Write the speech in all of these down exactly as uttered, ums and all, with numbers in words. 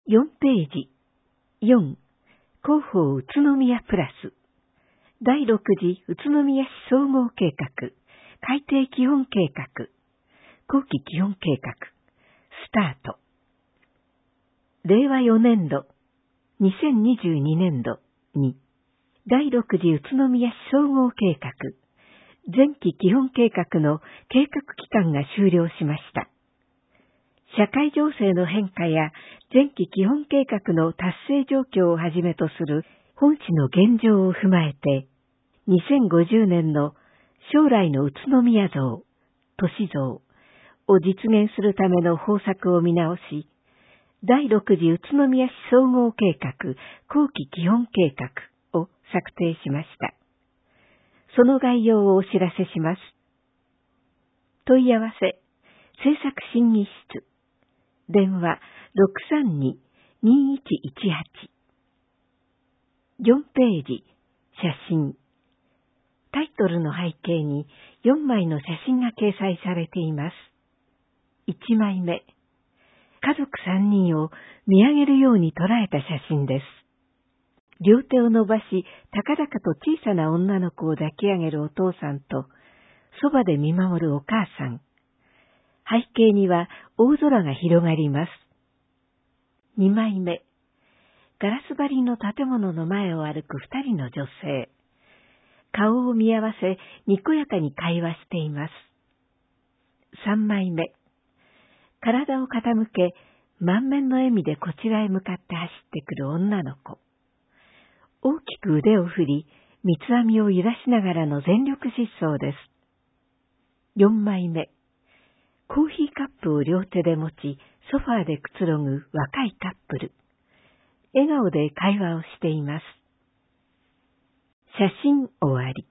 よんページ。よん、広報宇都宮プラス。だいろく次宇都宮市総合計画、改定基本計画、後期基本計画、スタート。れいわよねんど、にせんにじゅうにねんどに、だいろく次宇都宮市総合計画、前期基本計画の計画期間が終了しました。社会情勢の変化や前期基本計画の達成状況をはじめとする本市の現状を踏まえて、にせんごじゅうねんの将来の宇都宮像、都市像を実現するための方策を見直し、だいろく次宇都宮市総合計画後期基本計画を策定しました。その概要をお知らせします。問い合わせ、政策審議室、電話 ろくさんに にいちいちはち。よんページ、写真。タイトルの背景によんまいの写真が掲載されています。いちまいめ。家族さんにんを見上げるように捉えた写真です。両手を伸ばし、高々と小さな女の子を抱き上げるお父さんと、そばで見守るお母さん。背景には大空が広がります。にまいめ。ガラス張りの建物の前を歩く二人の女性。顔を見合わせ、にこやかに会話しています。さんまいめ。体を傾け、満面の笑みでこちらへ向かって走ってくる女の子。大きく腕を振り、三つ編みを揺らしながらの全力疾走です。よんまいめ。コーヒーカップを両手で持ち、ソファーでくつろぐ若いカップル。笑顔で会話をしています。写真終わり。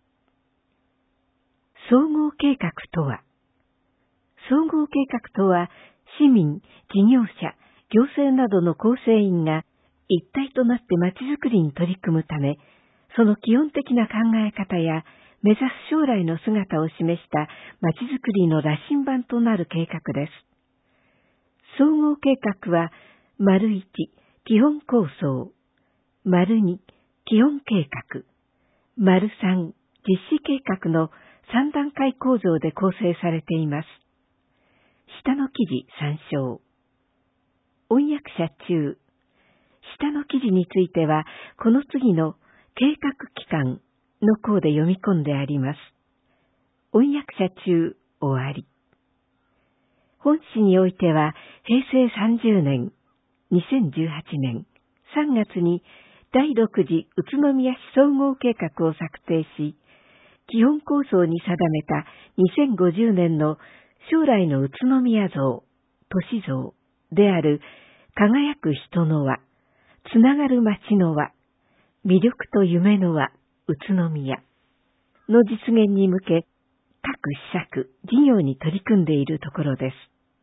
総合計画とは、総合計画とは、市民、事業者、行政などの構成員が一体となってまちづくりに取り組むため、その基本的な考え方や目指す将来の姿を示したまちづくりの羅針盤となる計画です。総合計画は、丸いち、基本構想、丸に、基本計画、丸さん、実施計画のさん段階構造で構成されています。下の記事参照。音訳者中。下の記事については、この次の計画期間の項で読み込んであります。音訳者中終わり。本誌においては、へいせいさんじゅうねん、にせんじゅうはちねんさんがつにだいろく次宇都宮市総合計画を策定し、基本構想に定めたにせんごじゅうねんの将来の宇都宮像、都市像である輝く人の輪、つながる街の輪、魅力と夢の輪、宇都宮の実現に向け、各施策、事業に取り組んでいるところです。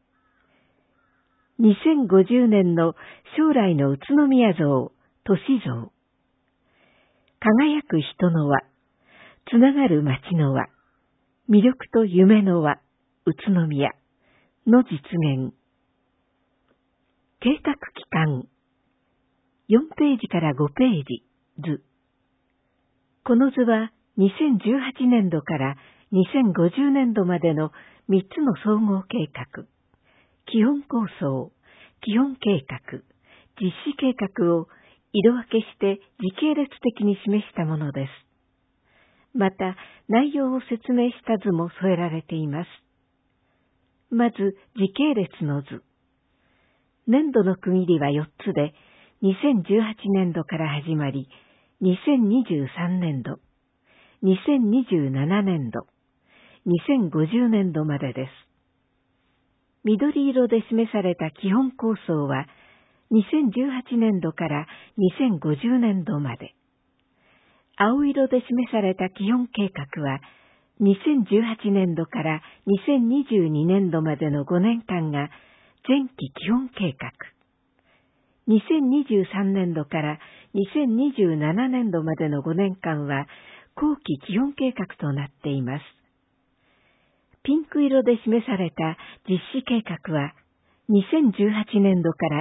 にせんごじゅうねんの将来の宇都宮像、都市像。輝く人の輪、つながる街の輪、魅力と夢の輪、宇都宮の実現。計画期間。よんページからごページ、図。この図はにせんじゅうはちねんどからにせんごじゅうねんどまでのみっつの総合計画、基本構想、基本計画、実施計画を色分けして時系列的に示したものです。また、内容を説明した図も添えられています。まず、時系列の図。年度の区切りはよっつで、にせんじゅうはちねんどから始まり、にせんにじゅうさんねんど、にせんにじゅうななねんど、にせんごじゅうねんどまでです。緑色で示された基本構想は、にせんじゅうはちねんどからにせんごじゅうねんどまで。青色で示された基本計画は、にせんじゅうはちねんどからにせんにじゅうにねんどまでのごねんかんが前期基本計画。にせんにじゅうさんねんどからにせんにじゅうななねんどまでのごねんかんは後期基本計画となっています。ピンク色で示された実施計画は、にせんじゅうはちねんどから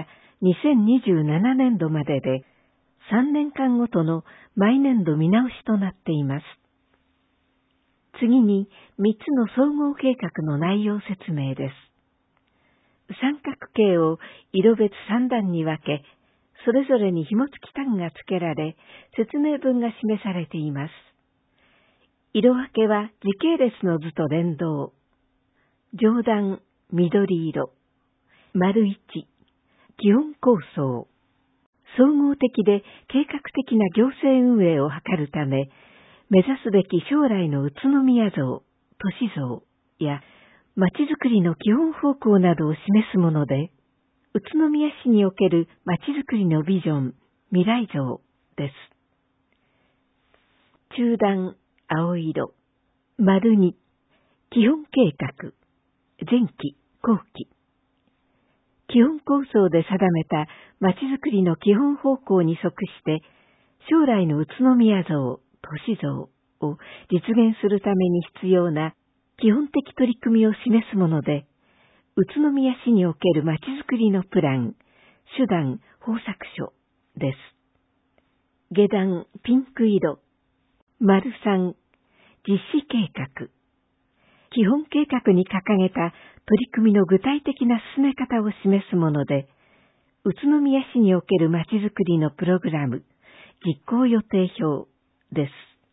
にせんにじゅうななねんどまででさんねんかんごとの毎年度見直しとなっています。次にみっつの総合計画の内容説明です。三角形を色別さん段に分け、それぞれに紐付きタグが付けられ、説明文が示されています。色分けは時系列の図と連動。上段、緑色。丸いち、基本構想。総合的で計画的な行政運営を図るため、目指すべき将来の宇都宮像、都市像やまちづくりの基本方向などを示すもので、宇都宮市におけるまちづくりのビジョン、未来像です。中段、青色。丸に、基本計画。前期、後期。基本構想で定めたまちづくりの基本方向に即して、将来の宇都宮像、都市像を実現するために必要な基本的取り組みを示すもので、宇都宮市におけるまちづくりのプラン、手段、方策書です。下段、ピンク色。丸さん、実施計画。基本計画に掲げた取り組みの具体的な進め方を示すもので、宇都宮市におけるまちづくりのプログラム、実行予定表です。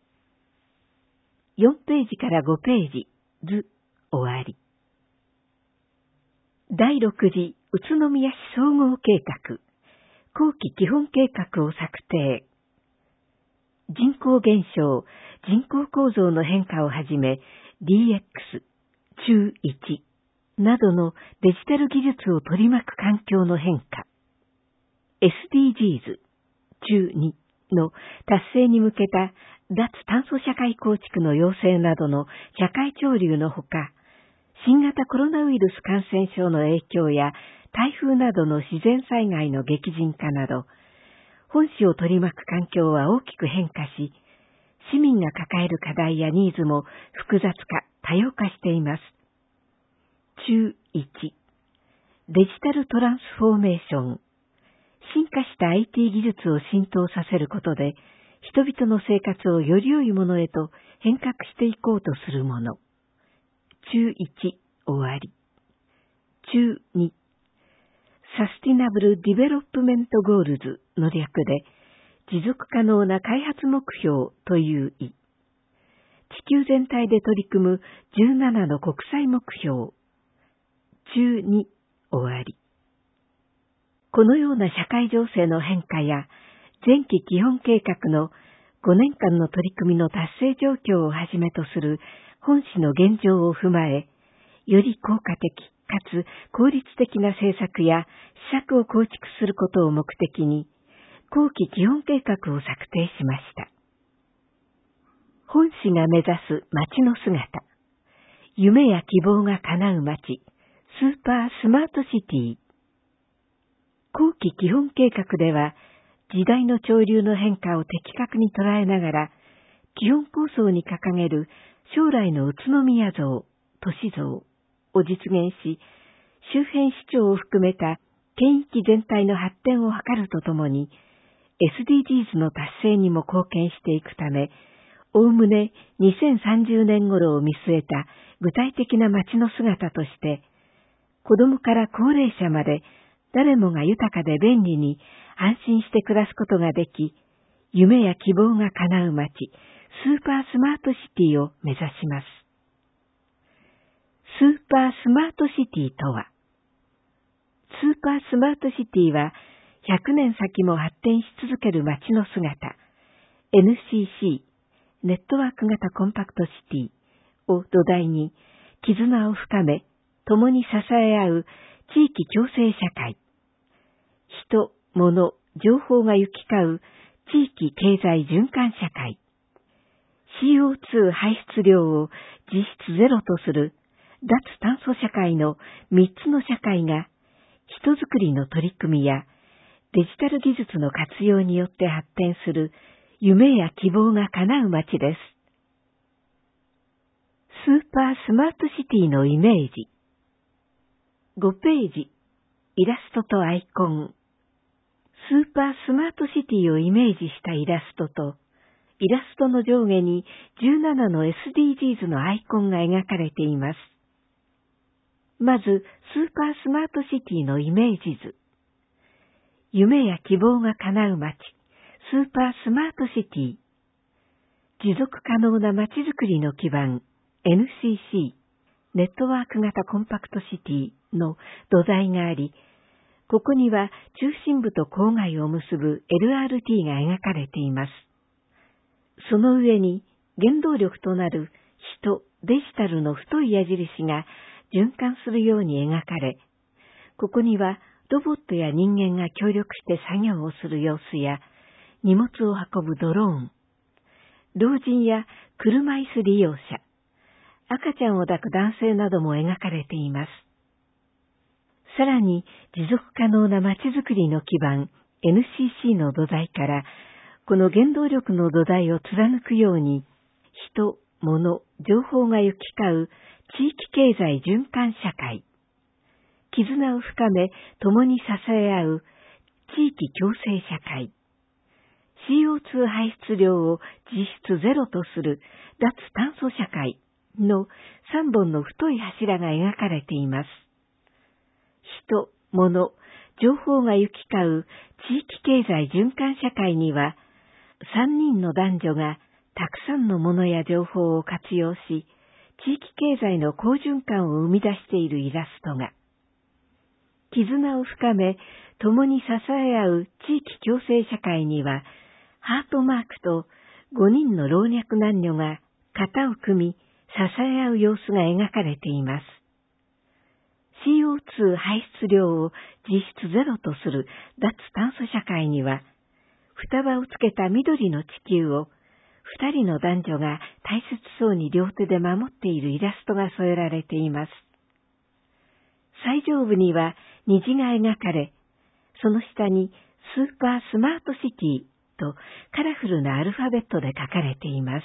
よんページからごページ、図、終わり。だいろく次宇都宮市総合計画、後期基本計画を策定。人口減少、人口構造の変化をはじめ、ディーエックス、中いちなどのデジタル技術を取り巻く環境の変化。エスディージーズ、中にの達成に向けた脱炭素社会構築の要請などの社会潮流のほか、新型コロナウイルス感染症の影響や台風などの自然災害の激甚化など、本市を取り巻く環境は大きく変化し、市民が抱える課題やニーズも複雑化、多様化しています。中いち、デジタルトランスフォーメーション。進化した アイティー 技術を浸透させることで、人々の生活をより良いものへと変革していこうとするもの。中いち、終わり。中に、サスティナブル・ディベロップメント・ゴールズの略で、持続可能な開発目標という意。地球全体で取り組むじゅうななの国際目標。中に、終わり。このような社会情勢の変化や、前期基本計画のごねんかんの取り組みの達成状況をはじめとする本市の現状を踏まえ、より効果的かつ効率的な政策や施策を構築することを目的に、後期基本計画を策定しました。本市が目指す街の姿、夢や希望が叶う街、スーパースマートシティ。後期基本計画では、時代の潮流の変化を的確に捉えながら、基本構想に掲げる将来の宇都宮像、都市像を実現し、周辺市町を含めた県域全体の発展を図るとともに、エスディージーズ の達成にも貢献していくため、おおむねにせんさんじゅうねん頃を見据えた具体的な街の姿として、子どもから高齢者まで誰もが豊かで便利に安心して暮らすことができ、夢や希望が叶う街、スーパースマートシティを目指します。スーパースマートシティとは、スーパースマートシティはひゃくねん先も発展し続ける街の姿、エヌシーシー、ネットワーク型コンパクトシティを土台に絆を深め、共に支え合う地域共生社会、人、物、情報が行き交う地域経済循環社会、シーオーツー 排出量を実質ゼロとする脱炭素社会のみっつの社会が人づくりの取り組みやデジタル技術の活用によって発展する夢や希望が叶う街です。スーパースマートシティのイメージ。ごページ、イラストとアイコン、 スーパースマートシティをイメージしたイラストと、イラストの上下にじゅうななの エスディージーズ のアイコンが描かれています。まず、スーパースマートシティのイメージ図。夢や希望が叶う街、スーパースマートシティ。持続可能な街づくりの基盤、エヌシーシー、ネットワーク型コンパクトシティの土台があり、ここには中心部と郊外を結ぶ エルアールティー が描かれています。その上に原動力となる人、デジタルの太い矢印が循環するように描かれ、ここにはロボットや人間が協力して作業をする様子や、荷物を運ぶドローン、老人や車椅子利用者、赤ちゃんを抱く男性なども描かれています。さらに持続可能な街づくりの基盤 エヌシーシー の土台から、この原動力の土台を貫くように、人、物、情報が行き交う地域経済循環社会、絆を深め共に支え合う地域共生社会、シーオーツー 排出量を実質ゼロとする脱炭素社会のさんぼんの太い柱が描かれています。人、物、情報が行き交う地域経済循環社会には、さんにんの男女がたくさんのものや情報を活用し、地域経済の好循環を生み出しているイラストが、絆を深め、共に支え合う地域共生社会には、ハートマークとごにんの老若男女が肩を組み、支え合う様子が描かれています。シーオーツー 排出量を実質ゼロとする脱炭素社会には、双葉をつけた緑の地球を二人の男女が大切そうに両手で守っているイラストが添えられています。最上部には虹が描かれ、その下にスーパースマートシティとカラフルなアルファベットで書かれています。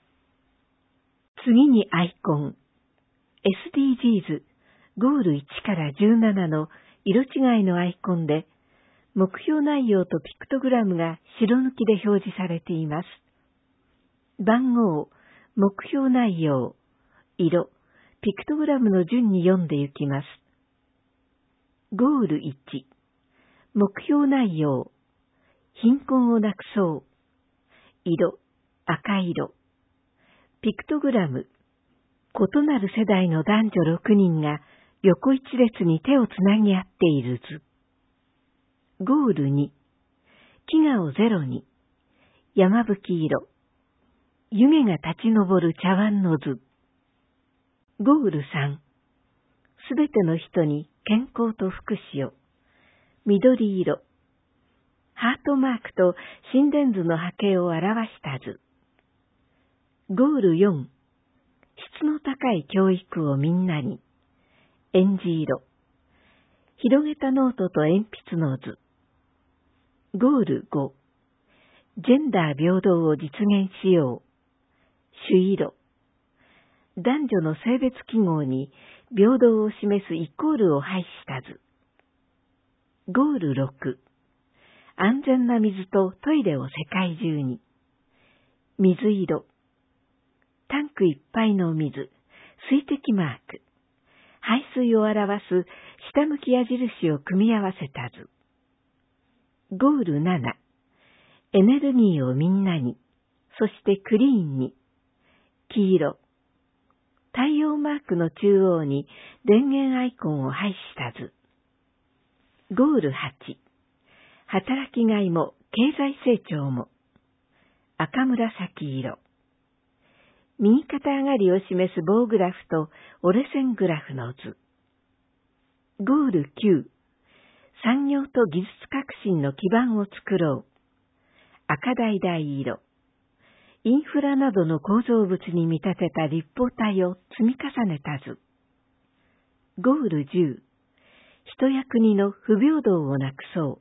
次にアイコン。エスディージーズ、ゴールいちからじゅうななの色違いのアイコンで、目標内容とピクトグラムが白抜きで表示されています。番号、目標内容、色、ピクトグラムの順に読んでいきます。ゴールいち、目標内容、貧困をなくそう、色、赤色、ピクトグラム、異なる世代の男女ろくにんが横一列に手をつなぎ合っている図。ゴールに、飢餓をゼロに、山吹色、湯気が立ち上る茶碗の図。ゴールさん、すべての人に健康と福祉を、緑色、ハートマークと心電図の波形を表した図。ゴールよん、質の高い教育をみんなに、エンジ色、広げたノートと鉛筆の図。ゴールご、ジェンダー平等を実現しよう。朱色、男女の性別記号に平等を示すイコールを配した図。ゴールろく、安全な水とトイレを世界中に。水色、タンクいっぱいの水、水滴マーク。排水を表す下向き矢印を組み合わせた図。ゴールなな、エネルギーをみんなに、そしてクリーンに。黄色、太陽マークの中央に電源アイコンを配した図。ゴールはち、働きがいも経済成長も。赤紫色、右肩上がりを示す棒グラフと折れ線グラフの図。ゴールきゅう、産業と技術革新の基盤を作ろう。赤橙色、インフラなどの構造物に見立てた立方体を積み重ねた図。ゴールじゅう、人や国の不平等をなくそう。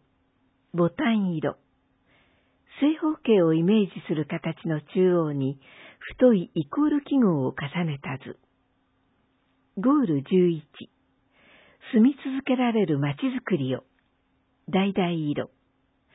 ボタン色、正方形をイメージする形の中央に太いイコール記号を重ねた図。ゴールじゅういち、住み続けられる街づくりを。橙色、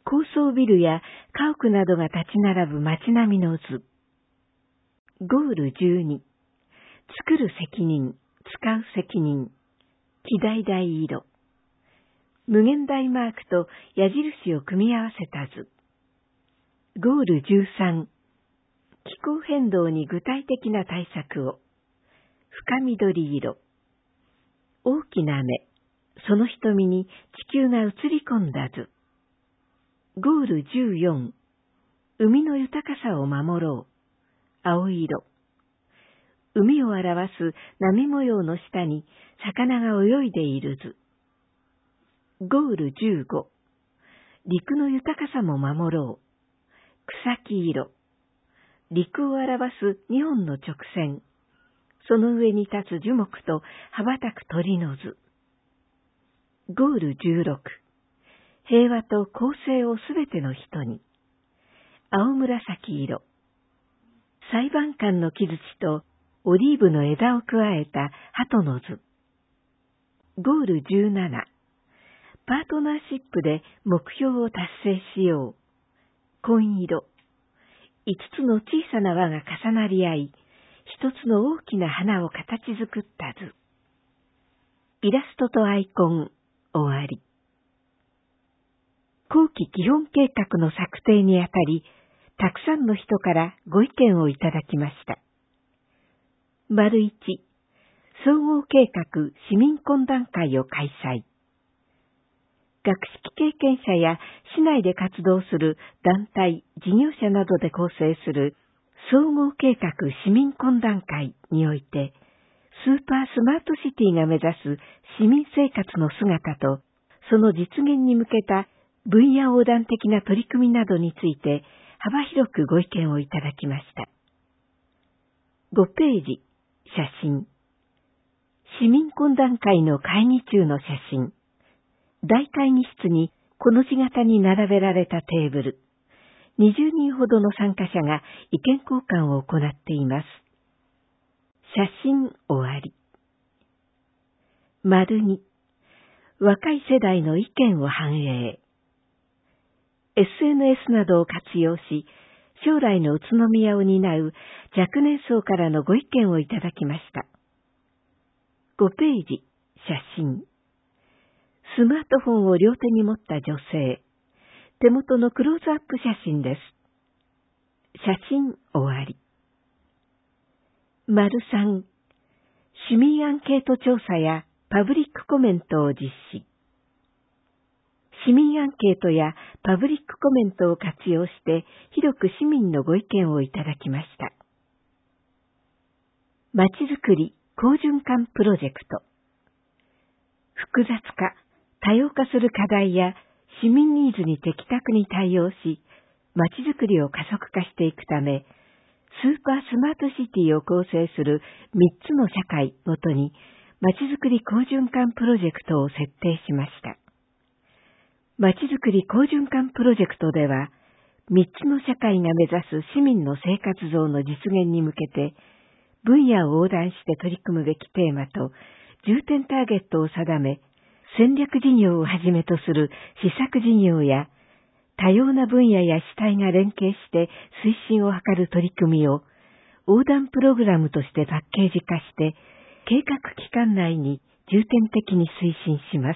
高層ビルや家屋などが立ち並ぶ街並みの図。ゴールじゅうに、作る責任、使う責任、記題大色。無限大マークと矢印を組み合わせた図。ゴールじゅうさん、気候変動に具体的な対策を。深緑色。大きな目、その瞳に地球が映り込んだ図。ゴールじゅうよん、海の豊かさを守ろう。青色。海を表す波模様の下に魚が泳いでいる図。ゴールじゅうご、陸の豊かさも守ろう。草木色。陸を表すにほんの直線。その上に立つ樹木と羽ばたく鳥の図。ゴールじゅうろく、平和と公正をすべての人に。青紫色。裁判官の木槌とオリーブの枝を加えた鳩の図。ゴールじゅうなな、パートナーシップで目標を達成しよう。紺色。五つの小さな輪が重なり合い、一つの大きな花を形作った図。イラストとアイコン、終わり。後期基本計画の策定にあたり、たくさんの人からご意見をいただきました。丸いち、総合計画市民懇談会を開催。学識経験者や市内で活動する団体、事業者などで構成する総合計画市民懇談会において、スーパースマートシティが目指す市民生活の姿と、その実現に向けた分野横断的な取り組みなどについて幅広くご意見をいただきました。ごページ、写真。市民懇談会の会議中の写真。大会議室にこの字型に並べられたテーブル。にじゅうにんほどの参加者が意見交換を行っています。写真終わり。丸に、若い世代の意見を反映。エスエヌエス などを活用し、将来の宇都宮を担う若年層からのご意見をいただきました。ごページ、写真。スマートフォンを両手に持った女性。手元のクローズアップ写真です。写真終わり。丸さん、市民アンケート調査やパブリックコメントを実施。市民アンケートやパブリックコメントを活用して広く市民のご意見をいただきました。まちづくり好循環プロジェクト。複雑化、多様化する課題や市民ニーズに的確に対応し、まちづくりを加速化していくため、スーパースマートシティを構成するみっつの社会ごとに、まちづくり好循環プロジェクトを設定しました。まちづくり好循環プロジェクトでは、みっつの社会が目指す市民の生活像の実現に向けて、分野を横断して取り組むべきテーマと重点ターゲットを定め、戦略事業をはじめとする施策事業や、多様な分野や主体が連携して推進を図る取り組みを、横断プログラムとしてパッケージ化して、計画期間内に重点的に推進します。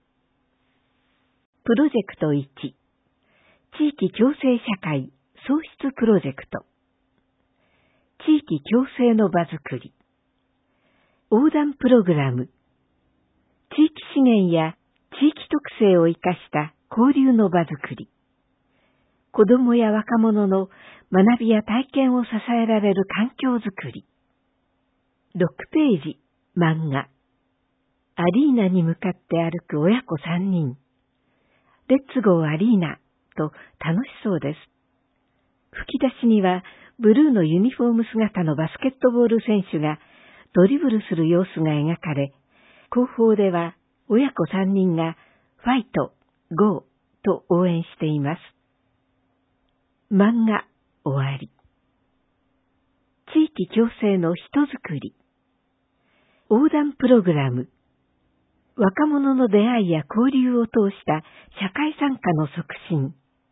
プロジェクトいち、地域共生社会創出プロジェクト。地域共生の場づくり。横断プログラム。地域資源や地域特性を生かした交流の場づくり。子どもや若者の学びや体験を支えられる環境づくり。ろくページ、漫画。アリーナに向かって歩く親子さんにん。レッツゴーアリーナと楽しそうです。吹き出しにはブルーのユニフォーム姿のバスケットボール選手がドリブルする様子が描かれ、後方では親子さんにんがファイト、ゴーと応援しています。漫画終わり。地域共生の人づくり。横断プログラム。若者の出会いや交流を通した社会参加の促進。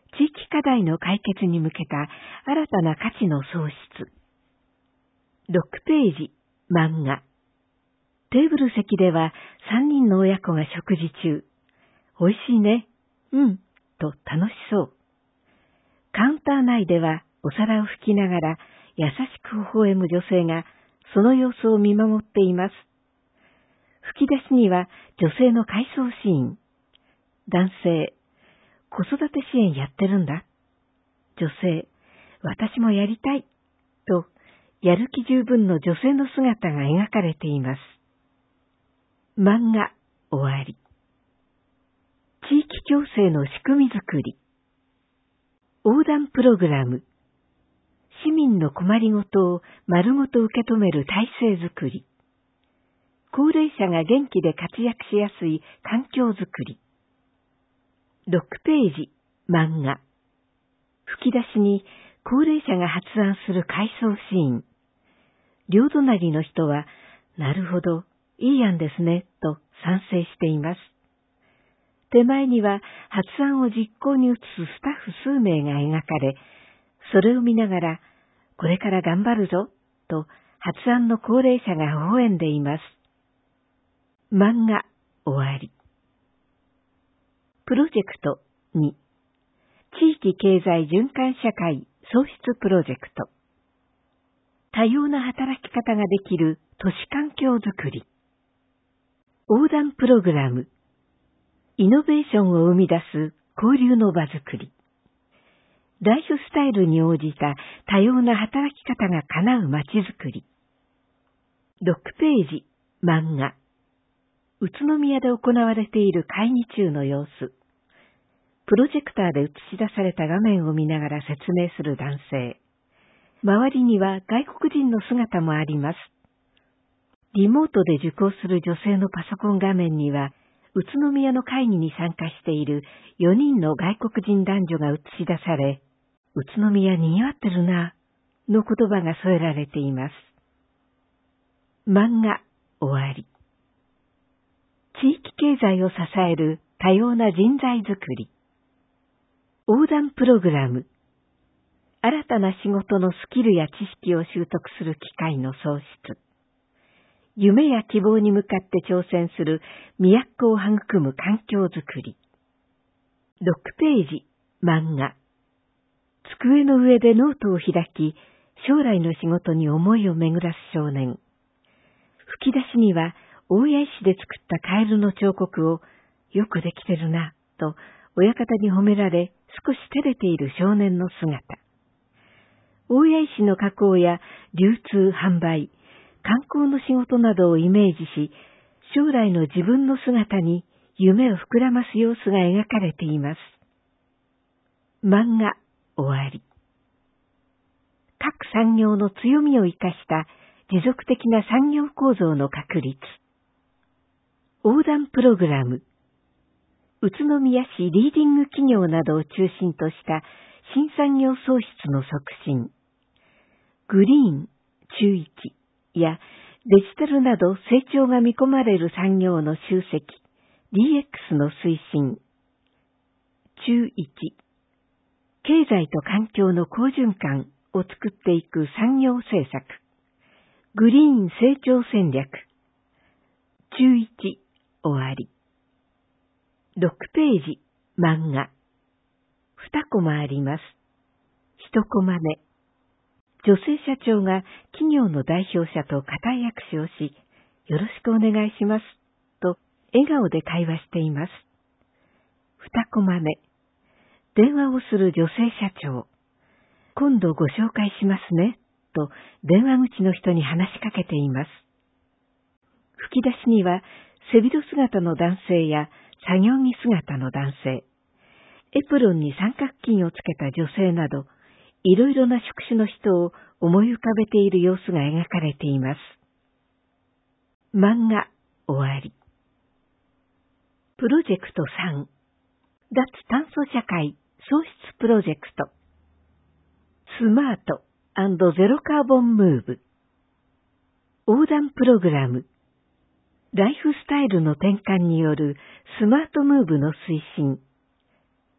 地域課題の解決に向けた新たな価値の創出。ろくページ、漫画。テーブル席ではさんにんの親子が食事中。おいしいね。うん。と楽しそう。カウンター内ではお皿を拭きながら優しく微笑む女性がその様子を見守っています。吹き出しには女性の回想シーン。男性、子育て支援やってるんだ。女性、私もやりたい。と、やる気十分の女性の姿が描かれています。漫画、終わり。地域共生の仕組みづくり。横断プログラム。市民の困りごとを丸ごと受け止める体制づくり。高齢者が元気で活躍しやすい環境づくり。ろくページ、漫画。吹き出しに高齢者が発案する回想シーン。両隣の人は、なるほど、いい案ですね、と賛成しています。手前には発案を実行に移すスタッフ数名が描かれ、それを見ながら、これから頑張るぞ、と発案の高齢者が微笑んでいます。漫画、終わり。プロジェクトに、地域経済循環社会創出プロジェクト。多様な働き方ができる都市環境づくり。横断プログラム。イノベーションを生み出す交流の場づくり。ライフスタイルに応じた多様な働き方が叶うまちづくり。ろくページ、漫画。宇都宮で行われている会議中の様子。プロジェクターで映し出された画面を見ながら説明する男性。周りには外国人の姿もあります。リモートで受講する女性のパソコン画面には、宇都宮の会議に参加しているよにんの外国人男女が映し出され、宇都宮にぎわってるな、の言葉が添えられています。漫画、終わり。地域経済を支える多様な人材づくり。横断プログラム。新たな仕事のスキルや知識を習得する機会の創出。夢や希望に向かって挑戦する都を育む環境づくり。ろくページ、漫画。机の上でノートを開き、将来の仕事に思いを巡らす少年。吹き出しには、大谷石で作ったカエルの彫刻を、よくできてるな、と親方に褒められ、少し照れている少年の姿。大谷石の加工や流通販売、観光の仕事などをイメージし、将来の自分の姿に夢を膨らます様子が描かれています。漫画、終わり。各産業の強みを生かした持続的な産業構造の確立。横断プログラム。宇都宮市リーディング企業などを中心とした新産業創出の促進。グリーン、中いちやデジタルなど成長が見込まれる産業の集積、ディーエックス の推進。中いち、経済と環境の好循環を作っていく産業政策。グリーン成長戦略。中いち、終わり。ろくページ、漫画。にコマあります。いちコマ目。女性社長が企業の代表者と固い握手をし、よろしくお願いします、と笑顔で会話しています。にコマ目。電話をする女性社長。今度ご紹介しますね、と電話口の人に話しかけています。吹き出しには、背広姿の男性や作業着姿の男性、エプロンに三角巾をつけた女性など、いろいろな職種の人を思い浮かべている様子が描かれています。漫画、終わり。プロジェクトさん、脱炭素社会創出プロジェクト。スマート&ゼロカーボンムーブ。横断プログラム。ライフスタイルの転換によるスマートムーブの推進。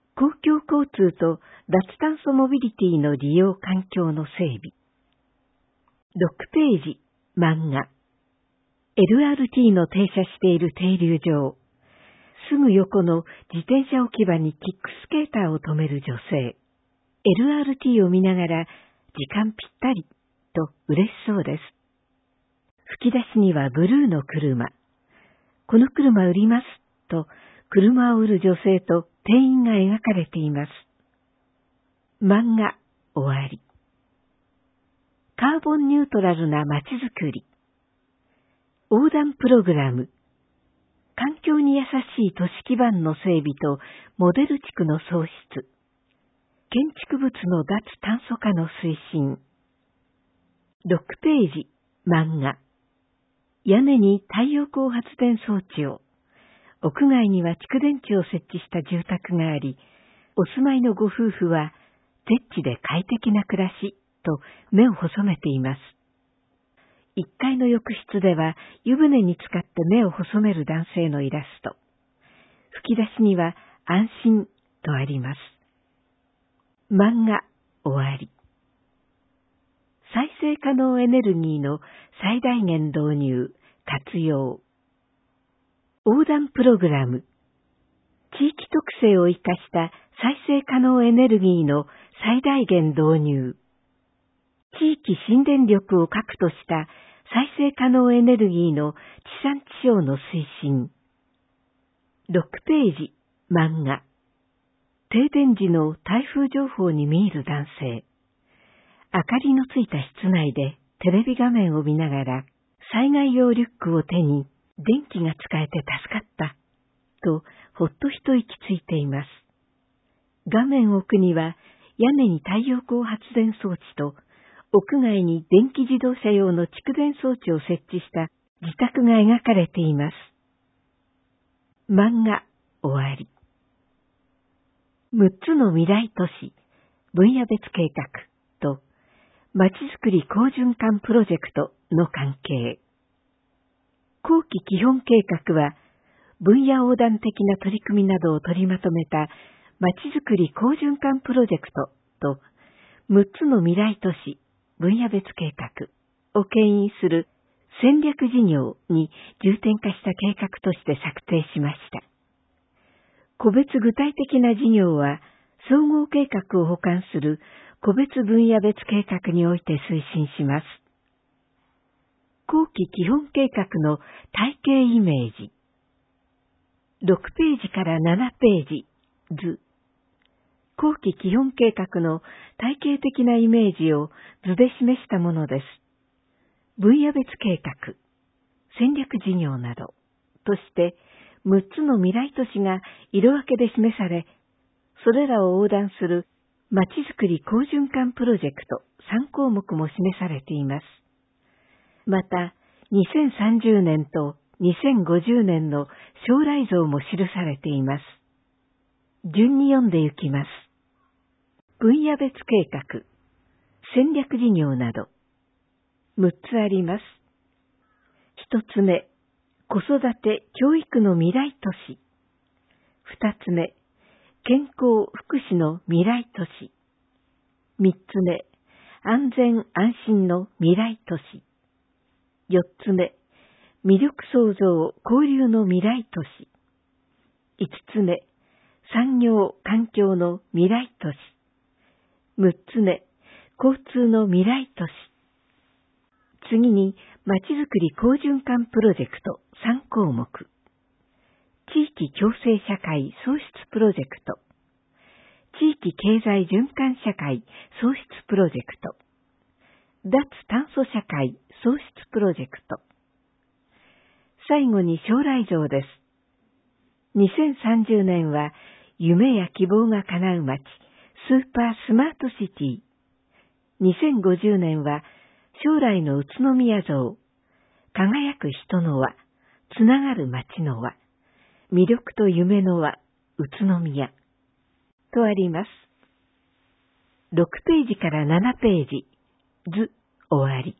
公共交通と脱炭素モビリティの利用環境の整備。ろくページ、漫画。エルアールティー の停車している停留場。すぐ横の自転車置き場にキックスケーターを止める女性。エルアールティー を見ながら、時間ぴったり、と嬉しそうです。吹き出しにはブルーの車。この車売ります、と、車を売る女性と店員が描かれています。漫画、終わり。カーボンニュートラルな街づくり。横断プログラム。環境に優しい都市基盤の整備とモデル地区の創出。建築物の脱炭素化の推進。ろくページ、漫画。屋根に太陽光発電装置を。屋外には蓄電池を設置した住宅があり、お住まいのご夫婦は、絶地で快適な暮らし、と目を細めています。いっかいの浴室では、湯船に浸かって目を細める男性のイラスト。吹き出しには、安心、とあります。漫画、終わり。再生可能エネルギーの最大限導入、活用。横断プログラム。地域特性を生かした再生可能エネルギーの最大限導入。地域新電力を核とした再生可能エネルギーの地産地消の推進。ろくページ、漫画。停電時の台風情報に見入る男性。明かりのついた室内でテレビ画面を見ながら、災害用リュックを手に電気が使えて助かった、とほっと一息ついています。画面奥には屋根に太陽光発電装置と屋外に電気自動車用の蓄電装置を設置した自宅が描かれています。漫画、終わり。むっつの未来都市、分野別計画と、まちづくり好循環プロジェクトの関係。後期基本計画は、分野横断的な取り組みなどを取りまとめたまちづくり好循環プロジェクトと、むっつの未来都市、分野別計画を牽引する戦略事業に重点化した計画として策定しました。個別具体的な事業は、総合計画を補完する個別分野別計画において推進します。後期基本計画の体系イメージ。ろくページからななページ、図。後期基本計画の体系的なイメージを図で示したものです。分野別計画、戦略事業などとしてむっつの未来都市が色分けで示され、それらを横断するまちづくり好循環プロジェクトさんこうもくも示されています。また、にせんさんじゅうねんとにせんごじゅうねんの将来像も記されています。順に読んでいきます。分野別計画、戦略事業など、むっつあります。一つ目、子育て・教育の未来都市。二つ目、健康・福祉の未来都市。三つ目、安全・安心の未来都市。四つ目、魅力創造・交流の未来都市。五つ目、産業・環境の未来都市。六つ目、交通の未来都市。次に、まちづくり好循環プロジェクトさんこうもく。地域共生社会創出プロジェクト。地域経済循環社会創出プロジェクト。脱炭素社会創出プロジェクト。最後に将来像です。にせんさんじゅうねんは夢や希望が叶う街、スーパースマートシティ。にせんごじゅうねんは将来の宇都宮像、輝く人の輪、つながる街の輪、魅力と夢の輪、宇都宮、とあります。ろくページからななページ、図、終わり。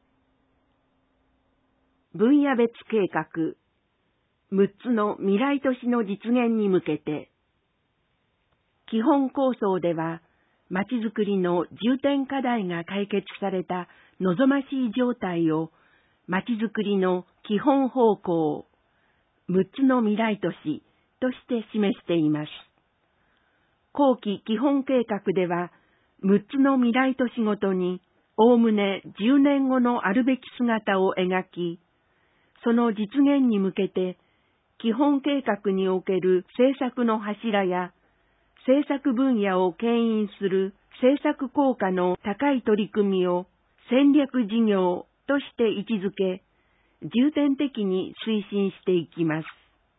分野別計画、むっつの未来都市の実現に向けて、 基本構想では、まちづくりの重点課題が解決された望ましい状態を、まちづくりの基本方向、むっつの未来都市として示しています。後期基本計画では、むっつの未来都市ごとに、おおむねじゅうねんごのあるべき姿を描き、その実現に向けて、基本計画における政策の柱や、政策分野を牽引する政策効果の高い取り組みを戦略事業として位置づけ、重点的に推進していきます。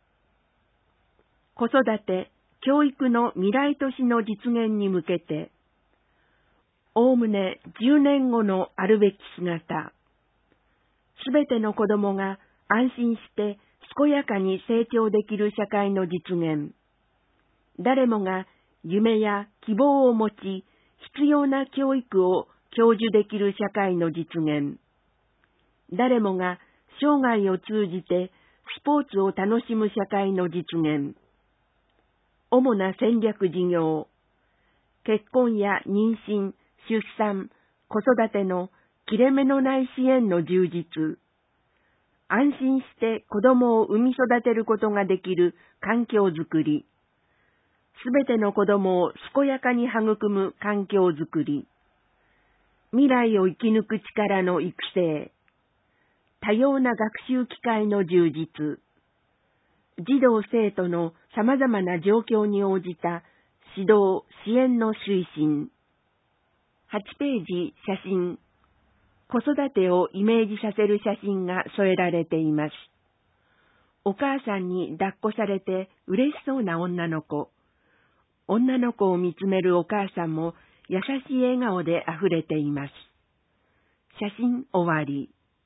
子育て、教育の未来都市の実現に向けて、おおむねじゅうねんごのあるべき姿、すべての子供が安心して健やかに成長できる社会の実現、誰もが夢や希望を持ち、必要な教育を享受できる社会の実現、誰もが生涯を通じてスポーツを楽しむ社会の実現、主な戦略事業、結婚や妊娠、出産、子育ての切れ目のない支援の充実、安心して子供を産み育てることができる環境づくり、すべての子供を健やかに育む環境づくり、未来を生き抜く力の育成、多様な学習機会の充実、児童生徒の様々な状況に応じた指導・支援の推進。はちページ写真。子育てをイメージさせる写真が添えられています。お母さんに抱っこされて嬉しそうな女の子。女の子を見つめるお母さんも優しい笑顔であふれています。写真終わり。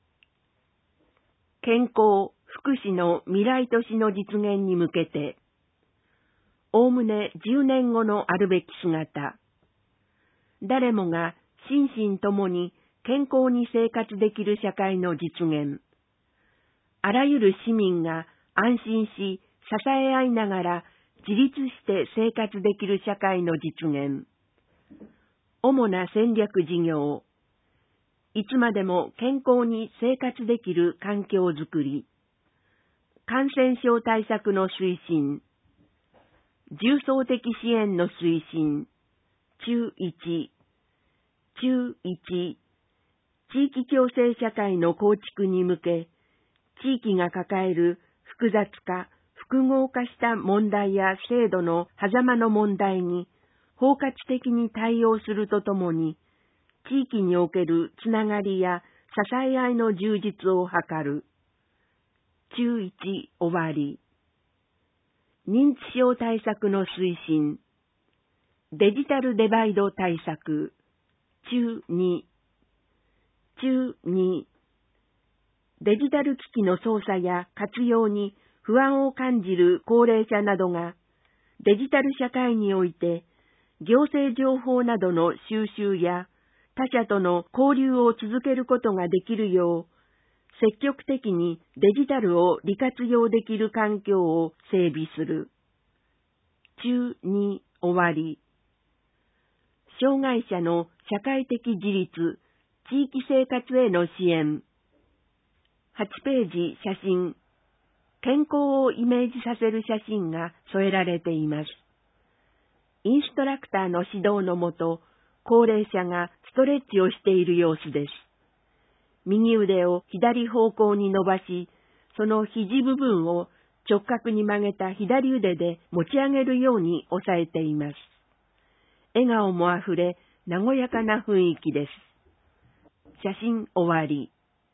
健康、福祉の未来都市の実現に向けて、おおむねじゅうねんごのあるべき姿。誰もが心身ともに健康に生活できる社会の実現。あらゆる市民が安心し、支え合いながら自立して生活できる社会の実現。主な戦略事業。いつまでも健康に生活できる環境づくり。感染症対策の推進。重層的支援の推進。中いち。中いち。地域共生社会の構築に向け、地域が抱える複雑化、複合化した問題や制度の狭間の問題に包括的に対応するとともに、地域におけるつながりや支え合いの充実を図る。中いち終わり。認知症対策の推進。デジタルデバイド対策。中に。中に。デジタル機器の操作や活用に不安を感じる高齢者などが、デジタル社会において、行政情報などの収集や他者との交流を続けることができるよう、積極的にデジタルを利活用できる環境を整備する。中に終わり。障害者の社会的自立、地域生活への支援。はちページ写真。健康をイメージさせる写真が添えられています。インストラクターの指導のもと、高齢者がストレッチをしている様子です。右腕を左方向に伸ばし、その肘部分を直角に曲げた左腕で持ち上げるように押さえています。笑顔もあふれ、和やかな雰囲気です。写真終わり。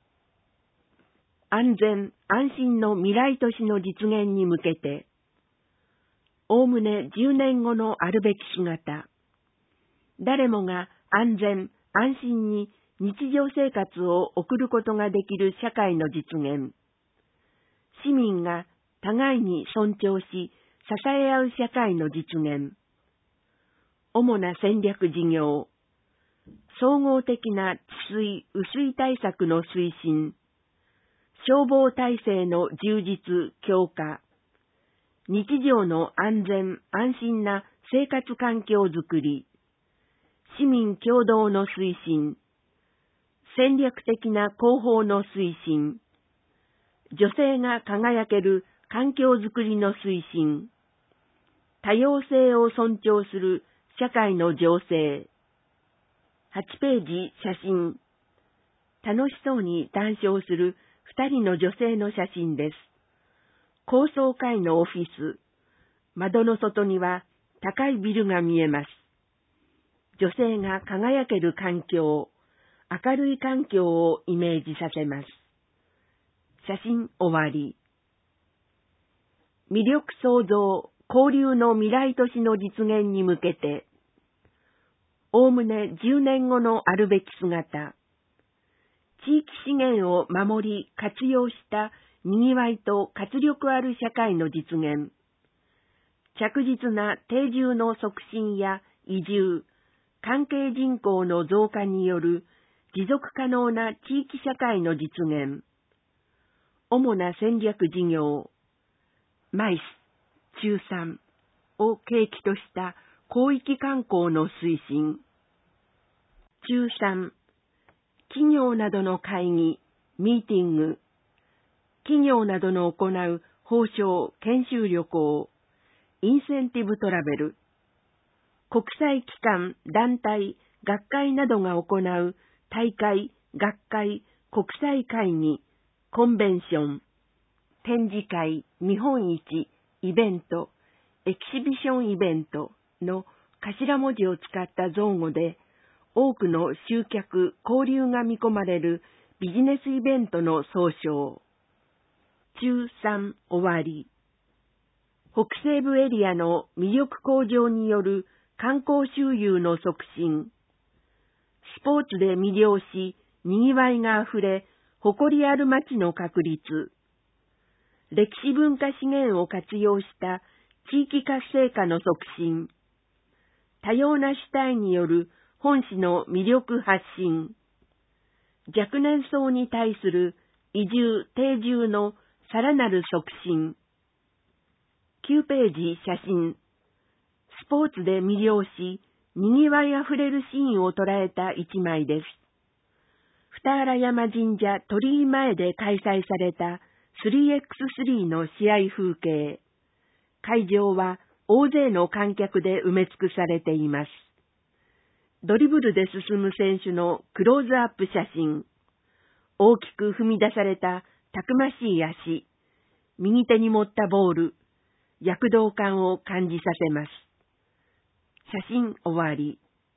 安全・安心の未来都市の実現に向けて、おおむねじゅうねんごのあるべき姿。誰もが安全・安心に日常生活を送ることができる社会の実現。市民が互いに尊重し、支え合う社会の実現。主な戦略事業。総合的な治水・雨水対策の推進。消防体制の充実・強化。日常の安全・安心な生活環境づくり、市民共同の推進、戦略的な広報の推進、女性が輝ける環境づくりの推進、多様性を尊重する社会の情勢。はちページ写真。楽しそうに談笑する二人の女性の写真です。高層階のオフィス。窓の外には高いビルが見えます。女性が輝ける環境、明るい環境をイメージさせます。写真終わり。魅力創造、交流の未来都市の実現に向けて、おおむねじゅうねんごのあるべき姿、地域資源を守り活用したにぎわいと活力ある社会の実現、着実な定住の促進や移住、関係人口の増加による持続可能な地域社会の実現、主な戦略事業、マイス、中さんを契機とした広域観光の推進。中さん、企業などの会議、ミーティング、企業などの行う報奨、研修旅行、インセンティブトラベル、国際機関、団体、学会などが行う大会、学会、国際会議、コンベンション、展示会、見本市、イベント、エキシビションイベントの頭文字を使った造語で、多くの集客、交流が見込まれるビジネスイベントの総称。中さん終わり。北西部エリアの魅力向上による観光周遊の促進。スポーツで魅了し、賑わいがあふれ、誇りある街の確立。歴史文化資源を活用した地域活性化の促進。多様な主体による本市の魅力発信。若年層に対する移住・定住のさらなる促進。きゅうページ写真。スポーツで魅了し、賑わいあふれるシーンを捉えた一枚です。二荒山神社鳥居前で開催された スリーエックススリー の試合風景。会場は大勢の観客で埋め尽くされています。ドリブルで進む選手のクローズアップ写真。大きく踏み出されたたくましい足。右手に持ったボール。躍動感を感じさせます。写真終わり。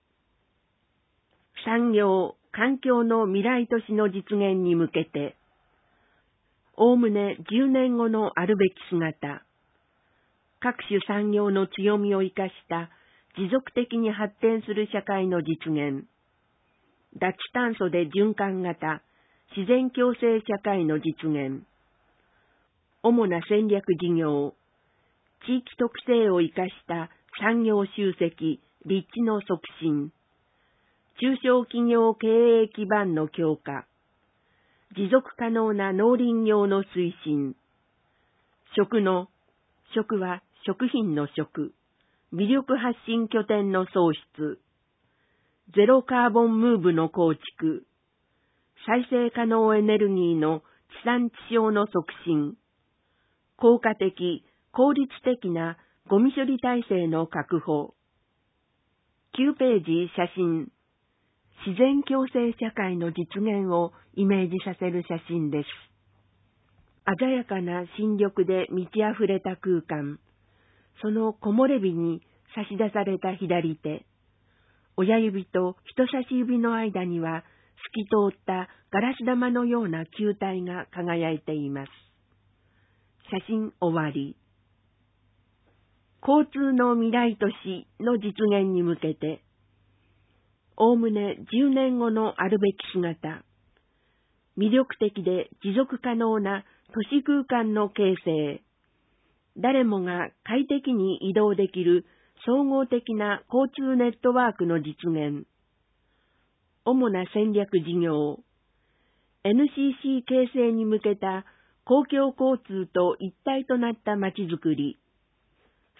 産業、環境の未来都市の実現に向けて、おおむねじゅうねんごのあるべき姿、各種産業の強みを生かした持続的に発展する社会の実現、脱炭素で循環型、自然共生社会の実現、主な戦略事業、地域特性を生かした産業集積、立地の促進、中小企業経営基盤の強化、持続可能な農林業の推進、食の、食は食品の食、魅力発信拠点の創出、ゼロカーボンムーブの構築、再生可能エネルギーの地産地消の促進、効果的、効率的なゴミ処理体制の確保。きゅうページ写真。自然共生社会の実現をイメージさせる写真です。鮮やかな新緑で満ち溢れた空間。その木漏れ日に差し出された左手。親指と人差し指の間には透き通ったガラス玉のような球体が輝いています。写真終わり。交通の未来都市の実現に向けて、おおむねじゅうねんごのあるべき姿、魅力的で持続可能な都市空間の形成、誰もが快適に移動できる総合的な交通ネットワークの実現、主な戦略事業、エヌシーシー 形成に向けた公共交通と一体となったまちづくり、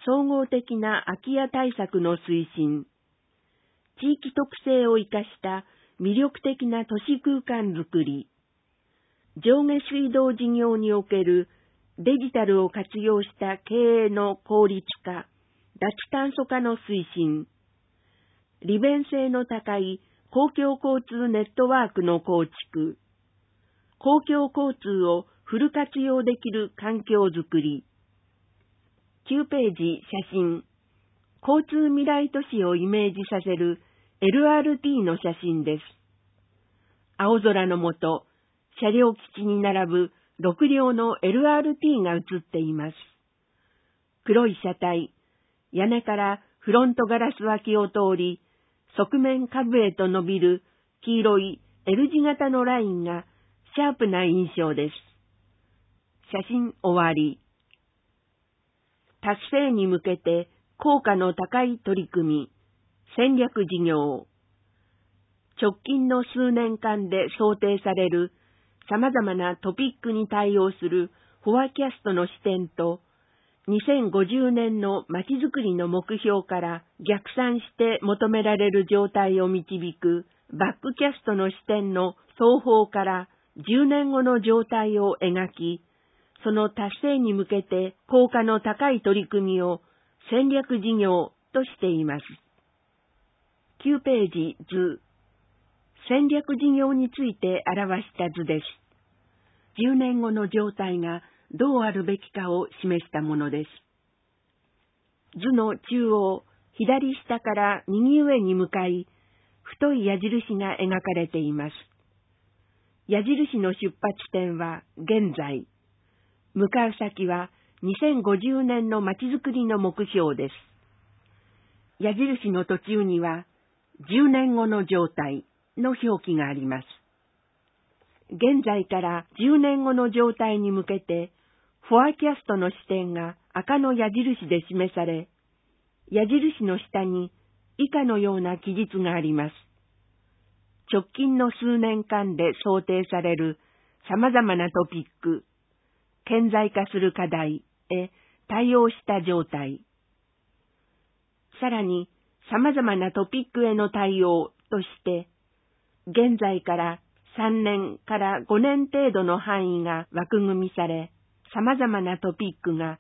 総合的な空き家対策の推進、地域特性を生かした魅力的な都市空間づくり、上下水道事業におけるデジタルを活用した経営の効率化、脱炭素化の推進、利便性の高い公共交通ネットワークの構築、公共交通をフル活用できる環境づくり。きゅうページ写真、交通未来都市をイメージさせる エルアールティー の写真です。青空の下、車両基地に並ぶろくりょうの エルアールティー が写っています。黒い車体、屋根からフロントガラス脇を通り、側面下部へと伸びる黄色い L 字型のラインがシャープな印象です。写真終わり。達成に向けて効果の高い取り組み、戦略事業。直近の数年間で想定される様々なトピックに対応するフォアキャストの視点と、にせんごじゅうねんのまちづくりの目標から逆算して求められる状態を導くバックキャストの視点の双方からじゅうねんごの状態を描き、その達成に向けて効果の高い取り組みを戦略事業としています。きゅうページ図。戦略事業について表した図です。じゅうねんごの状態がどうあるべきかを示したものです。図の中央、左下から右上に向かい、太い矢印が描かれています。矢印の出発点は現在。向かう先はにせんごじゅうねんのまちづくりの目標です。矢印の途中には、じゅうねんごの状態の表記があります。現在からじゅうねんごの状態に向けて、フォアキャストの視点が赤の矢印で示され、矢印の下に以下のような記述があります。直近の数年間で想定される様々なトピック、顕在化する課題へ対応した状態。さらに、様々なトピックへの対応として、現在からさんねんからごねん程度の範囲が枠組みされ、様々なトピックが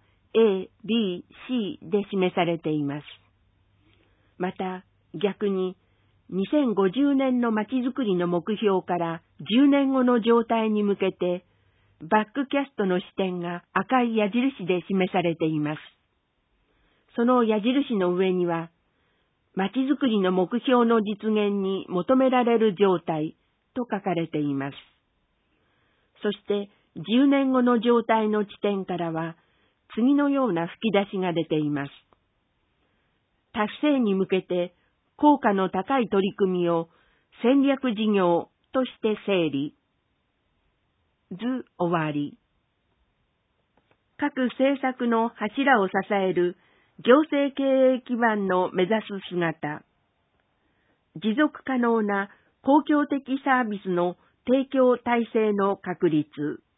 A、B、C で示されています。また、逆に、にせんごじゅうねんのまちづくりの目標からじゅうねんごの状態に向けて、バックキャストの視点が赤い矢印で示されています。その矢印の上には、まちづくりの目標の実現に求められる状態と書かれています。そして、じゅうねんごの状態の地点からは、次のような吹き出しが出ています。達成に向けて、効果の高い取り組みを戦略事業として整理。図終わり。各政策の柱を支える行政経営基盤の目指す姿。持続可能な公共的サービスの提供体制の確立。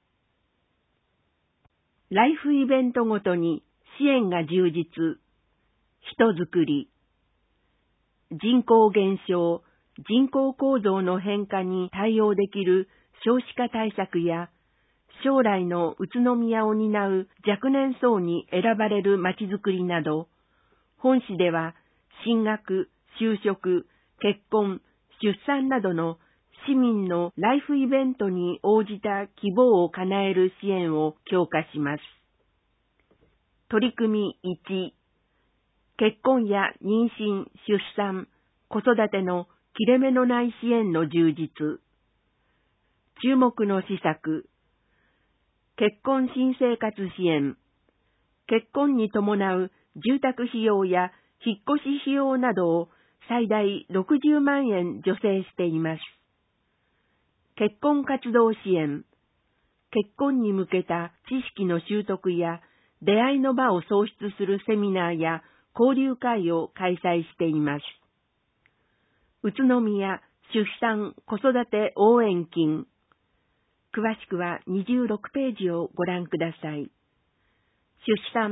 ライフイベントごとに支援が充実。人づくり。人口減少、人口構造の変化に対応できる少子化対策や、将来の宇都宮を担う若年層に選ばれるまちづくりなど、本市では進学、就職、結婚、出産などの市民のライフイベントに応じた希望を叶える支援を強化します。取り組みいち、結婚や妊娠、出産、子育ての切れ目のない支援の充実。注目の施策。結婚新生活支援。結婚に伴う住宅費用や引っ越し費用などを最大ろくじゅうまんえん助成しています。結婚活動支援。結婚に向けた知識の習得や出会いの場を創出するセミナーや交流会を開催しています。宇都宮出産子育て応援金。詳しくはにじゅうろくページをご覧ください。出産、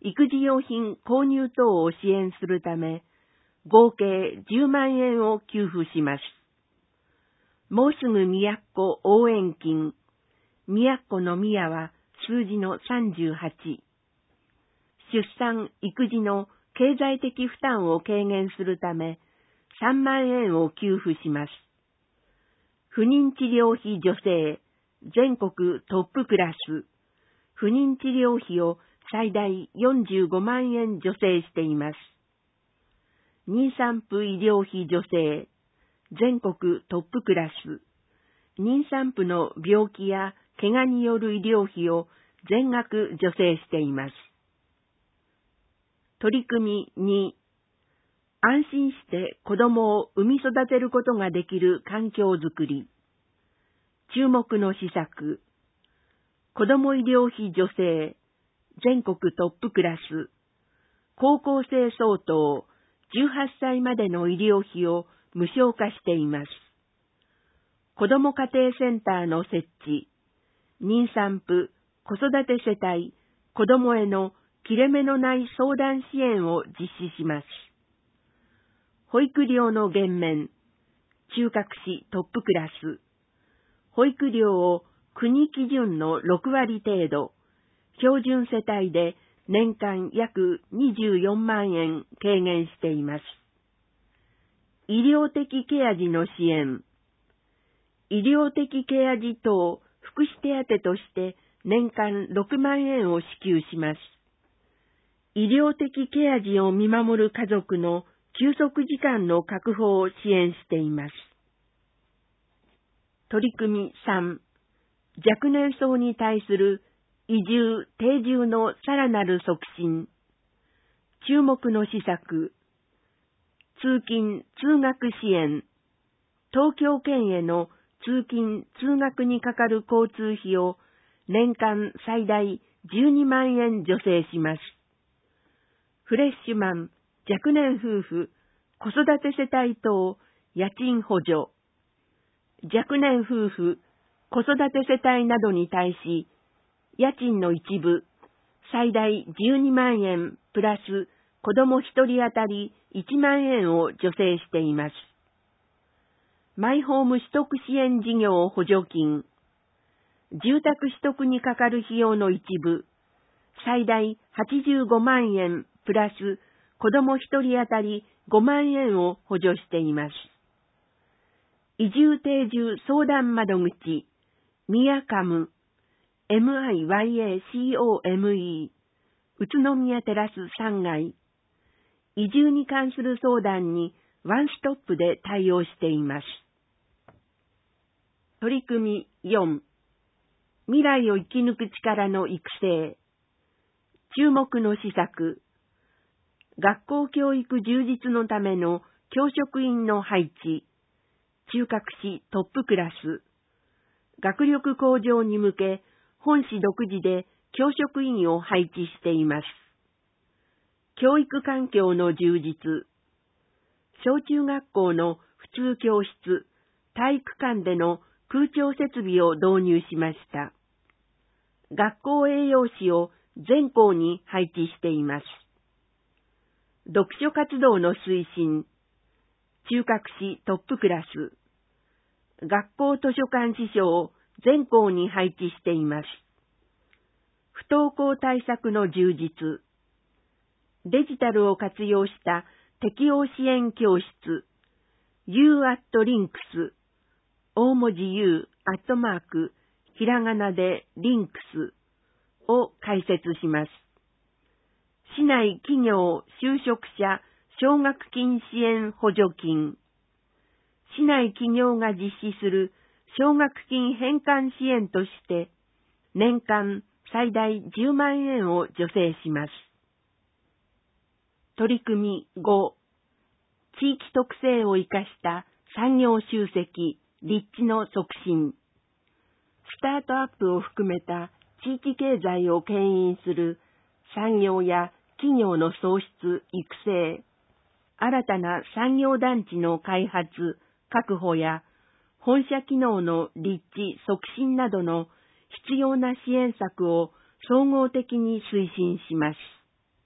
育児用品購入等を支援するため、合計じゅうまんえんを給付します。もうすぐ都応援金、都の宮は数字のさんじゅうはち。出産・育児の経済的負担を軽減するため、さんまんえんを給付します。不妊治療費助成、全国トップクラス、不妊治療費を最大よんじゅうごまんえん助成しています。妊産婦医療費助成、全国トップクラス、妊産婦の病気や怪我による医療費を全額助成しています。取り組みに、安心して子供を産み育てることができる環境づくり。注目の施策。子供医療費助成、全国トップクラス。高校生相当、じゅうはっさいまでの医療費を無償化しています。子ども家庭センターの設置。妊産婦、子育て世帯、子どもへの切れ目のない相談支援を実施します。保育料の減免、中核市トップクラス。保育料を国基準のろくわり程度、標準世帯で年間約にじゅうよんまんえん軽減しています。医療的ケア児の支援。医療的ケア児等福祉手当として年間ろくまんえんを支給します。医療的ケア児を見守る家族の休息時間の確保を支援しています。取り組みさん、若年層に対する移住・定住のさらなる促進。注目の施策。通勤・通学支援。東京圏への通勤・通学にかかる交通費を年間最大じゅうにまんえん助成します。フレッシュマン、若年夫婦、子育て世帯等、家賃補助。若年夫婦、子育て世帯などに対し、家賃の一部、最大じゅうにまんえんプラス子供ひとり当たりいちまんえんを助成しています。マイホーム取得支援事業補助金。住宅取得にかかる費用の一部、最大はちじゅうごまんえんプラス子供ひとり当たりごまんえんを補助しています。移住定住相談窓口、ミヤカム、エムアイワイエーシーオーエムイー、宇都宮テラスさんがい。移住に関する相談にワンストップで対応しています。取り組みよん、未来を生き抜く力の育成。注目の施策。学校教育充実のための教職員の配置。中核市トップクラス。学力向上に向け、本市独自で教職員を配置しています。教育環境の充実。小中学校の普通教室、体育館での空調設備を導入しました。学校栄養士を全校に配置しています。読書活動の推進。中核市トップクラス。学校図書館司書を全校に配置しています。不登校対策の充実。デジタルを活用した適応支援教室。U アットリンクス。大文字 U アットマーク、ひらがなでリンクスを開設します。市内企業就職者奨学金支援補助金。市内企業が実施する奨学金返還支援として、年間最大じゅうまんえんを助成します。取り組みご、地域特性を生かした産業集積、立地の促進。スタートアップを含めた地域経済を牽引する産業や企業の創出・育成、新たな産業団地の開発・確保や本社機能の立地・促進などの必要な支援策を総合的に推進します。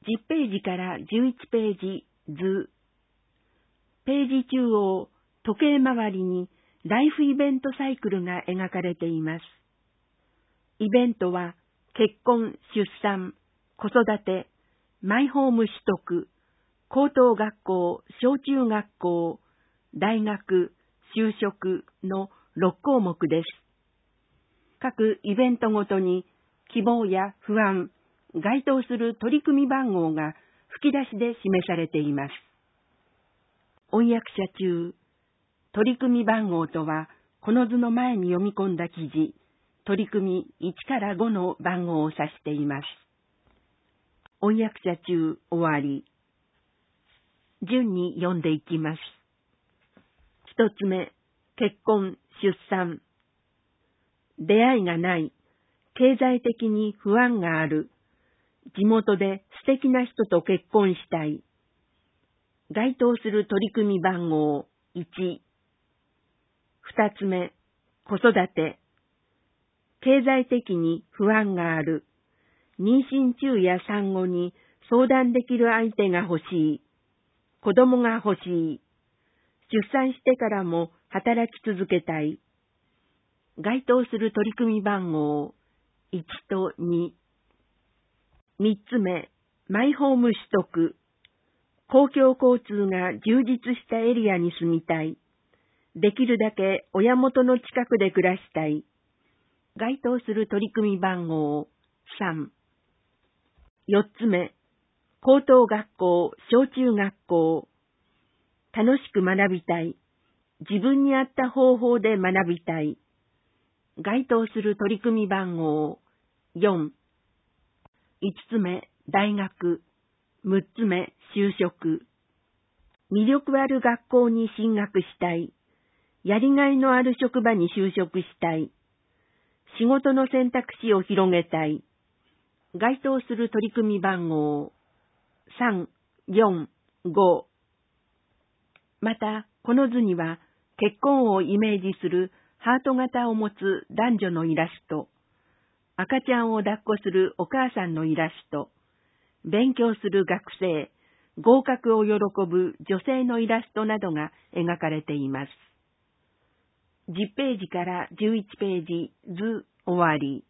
じゅっページからじゅういちページ図。ページ中央、時計回りにライフイベントサイクルが描かれています。イベントは結婚、出産、子育て、マイホーム取得、高等学校、小中学校、大学、就職のろくこうもくです。各イベントごとに希望や不安、該当する取り組み番号が吹き出しで示されています。翻訳者中、取り組み番号とは、この図の前に読み込んだ記事、取り組みいちからごの番号を指しています。翻訳者中終わり。順に読んでいきます。一つ目、結婚、出産。出会いがない、経済的に不安がある、地元で素敵な人と結婚したい。該当する取り組み番号いち。二つ目、子育て。経済的に不安がある。妊娠中や産後に相談できる相手が欲しい。子供が欲しい。出産してからも働き続けたい。該当する取り組み番号いちとに。三つ目、マイホーム取得。公共交通が充実したエリアに住みたい。できるだけ親元の近くで暮らしたい。該当する取り組み番号さん。四つ目、高等学校、小中学校。楽しく学びたい。自分に合った方法で学びたい。該当する取り組み番号よん。五つ目、大学。六つ目、就職。魅力ある学校に進学したい。やりがいのある職場に就職したい。仕事の選択肢を広げたい。該当する取り組み番号さん、よん、ご。また、この図には結婚をイメージするハート型を持つ男女のイラスト、赤ちゃんを抱っこするお母さんのイラスト、勉強する学生、合格を喜ぶ女性のイラストなどが描かれています。じゅっページからじゅういちページ図終わり。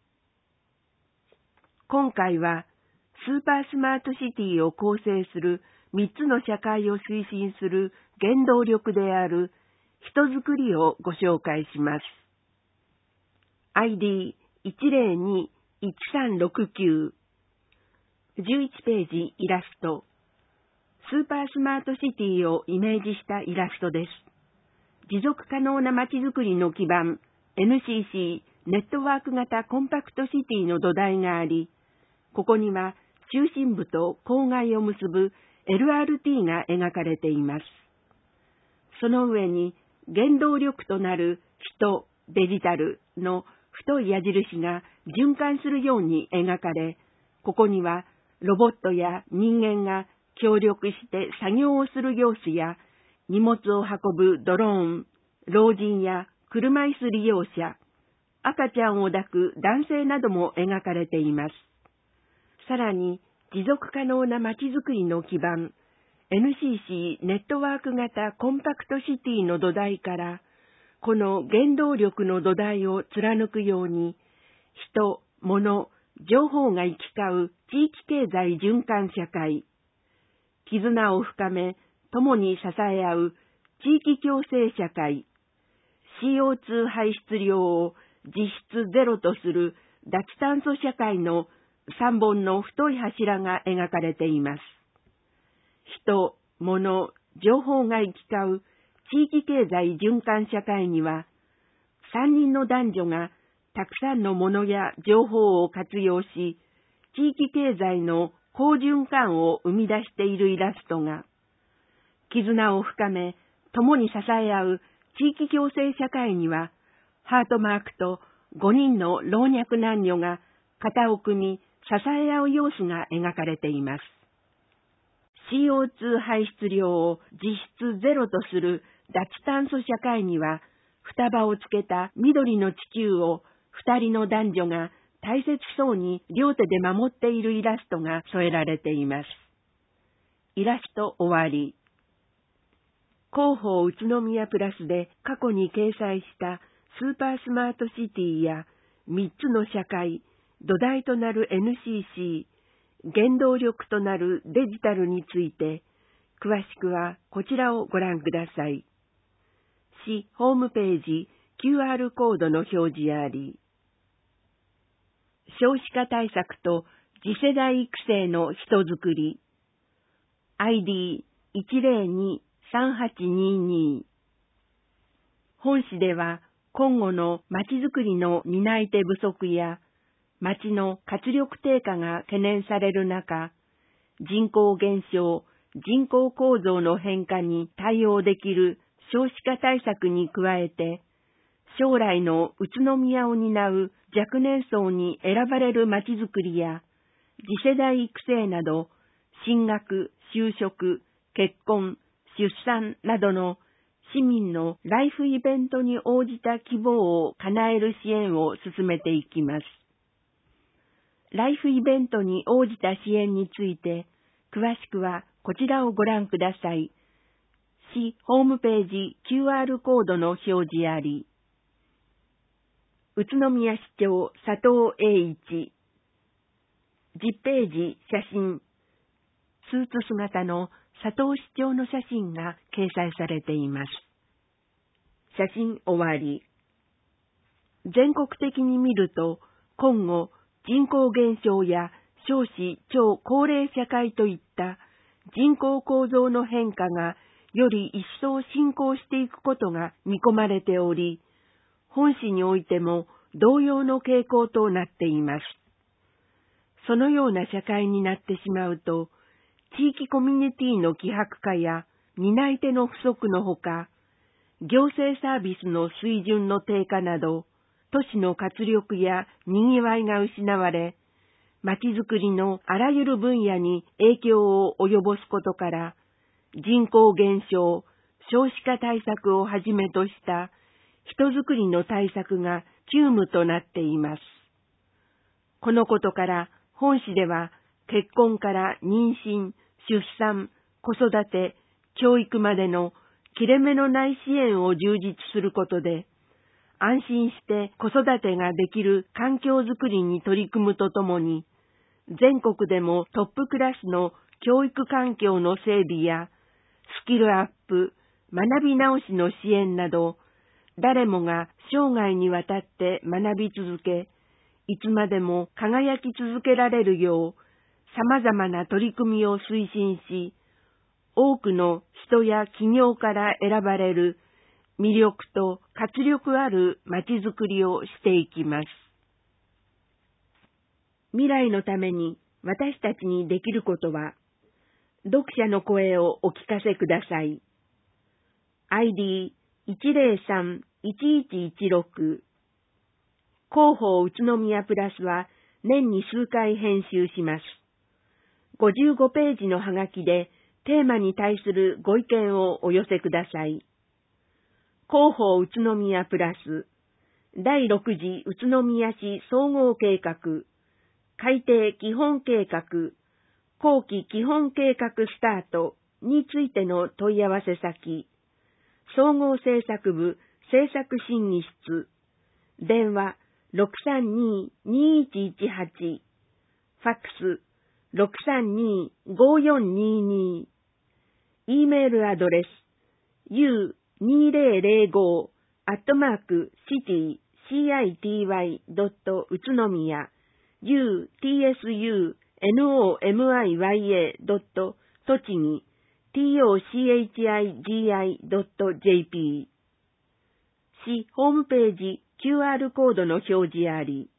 今回はスーパースマートシティを構成するみっつの社会を推進する原動力である人づくりをご紹介します。アイディーいちゼロにいちさんろくきゅう。じゅういちページイラスト。スーパースマートシティをイメージしたイラストです。持続可能なまちづくりの基盤、エヌシーシー、ネットワーク型コンパクトシティの土台があり、ここには中心部と郊外を結ぶ エルアールティー が描かれています。その上に原動力となる人、デジタルの太い矢印が循環するように描かれ、ここにはロボットや人間が協力して作業をする様子や、荷物を運ぶドローン、老人や車椅子利用者、赤ちゃんを抱く男性なども描かれています。さらに、持続可能なまちづくりの基盤、エヌシーシー ネットワーク型コンパクトシティの土台から、この原動力の土台を貫くように、人、物、情報が行き交う地域経済循環社会、絆を深め、共に支え合う地域共生社会、シーオーツー 排出量を実質ゼロとする脱炭素社会のさんぼんの太い柱が描かれています。人、物、情報が行き交う地域経済循環社会には、さんにんの男女がたくさんのものや情報を活用し、地域経済の好循環を生み出しているイラストが、絆を深め、共に支え合う地域共生社会には、ハートマークとごにんの老若男女が肩を組み支え合う様子が描かれています。シーオーツー 排出量を実質ゼロとする脱炭素社会には、双葉をつけた緑の地球を二人の男女が大切そうに両手で守っているイラストが添えられています。 イラスト終わり。広報宇都宮プラスで過去に掲載したスーパースマートシティやみっつの社会、土台となる エヌシーシー、原動力となるデジタルについて、詳しくはこちらをご覧ください。市ホームページ キューアール コードの表示あり。少子化対策と次世代育成の人づくり。アイディーいちゼロにさんはちにに。本市では今後のまちづくりの担い手不足や町の活力低下が懸念される中、人口減少、人口構造の変化に対応できる少子化対策に加えて、将来の宇都宮を担う若年層に選ばれるまちづくりや、次世代育成など、進学、就職、結婚、出産などの市民のライフイベントに応じた希望を叶える支援を進めていきます。ライフイベントに応じた支援について、詳しくはこちらをご覧ください。市ホームページ キューアール コードの表示あり。宇都宮市長佐藤栄一。じゅっページ写真。スーツ姿の佐藤市長の写真が掲載されています。写真終わり。全国的に見ると、今後、人口減少や少子超高齢社会といった人口構造の変化がより一層進行していくことが見込まれており、本市においても同様の傾向となっています。そのような社会になってしまうと、地域コミュニティの希薄化や担い手の不足のほか、行政サービスの水準の低下など、都市の活力や賑わいが失われ、まちづくりのあらゆる分野に影響を及ぼすことから、人口減少、少子化対策をはじめとした人づくりの対策が急務となっています。このことから本市では結婚から妊娠、出産、子育て、教育までの切れ目のない支援を充実することで、安心して子育てができる環境づくりに取り組むとともに、全国でもトップクラスの教育環境の整備や、スキルアップ、学び直しの支援など、誰もが生涯にわたって学び続け、いつまでも輝き続けられるよう、様々な取り組みを推進し、多くの人や企業から選ばれる魅力と活力あるまちづくりをしていきます。未来のために私たちにできることは、読者の声をお聞かせください。アイディーいちゼロさんいちいちいちろく。広報宇都宮プラスは年に数回編集します。ごじゅうごページのハガキでテーマに対するご意見をお寄せください。広報宇都宮プラスだいろく次宇都宮市総合計画改定基本計画後期基本計画スタートについての問い合わせ先、総合政策部政策審議室、電話 ろくさんにーにいちいちはち、ファックス ろくさんにーごよんにーにー、E メールアドレス ユーにーぜろぜろご アットマーク シティ シーアイティーワイ ドット 宇都宮 ユーティーエスユーエヌオーエムアイワイエー ドット栃木 ティーオーシーエイチアイジーアイ ドット ジェーピー 市ホームページ キューアール コードの表示あり。